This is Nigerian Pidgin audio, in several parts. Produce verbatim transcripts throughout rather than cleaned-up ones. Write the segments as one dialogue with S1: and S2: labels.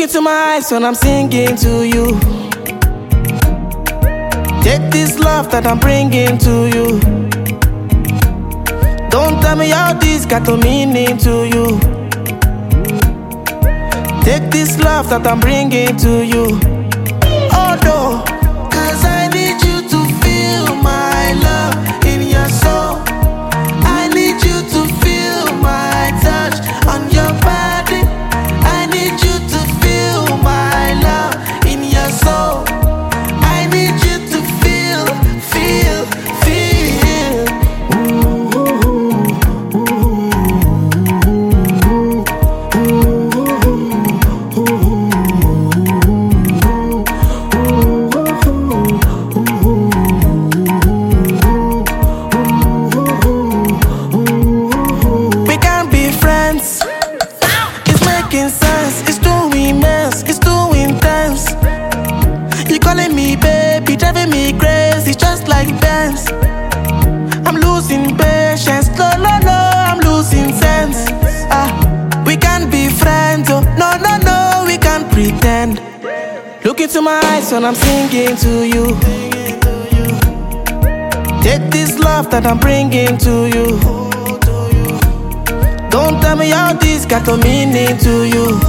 S1: into my eyes when I'm singing to you. Take this love that I'm bringing to you. Don't tell me how this got no meaning to you. Take this love that I'm bringing to you. Oh no, cause I need you to feel my love in your soul. I need you to feel my touch on your body. I need you to feel my love in your soul. I need you to feel, feel, feel. We can be friends. It's making sense. It's too immense. It's too intense. You calling me baby, driving me crazy, just like dance. I'm losing patience, no, no, no, I'm losing sense. Ah, we can be friends, oh, no, no, no, we can't pretend. Look into my eyes when I'm singing to you. Take this love that I'm bringing to you. Don't tell me how this got no meaning to you.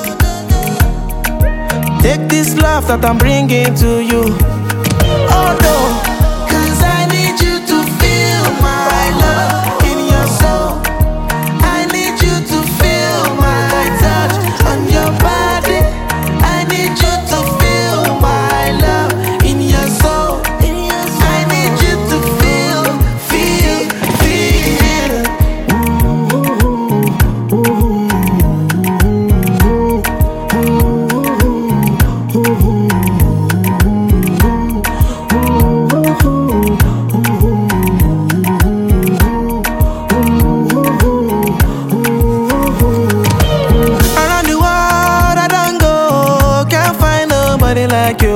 S1: Take this love that I'm bringing to you. Oh no, cause I need you to feel my love in your soul. I need you to feel my touch on your body. I need you to feel my love in your soul. I need you to feel, feel, feel. Around the world I don't go, can't find nobody like you.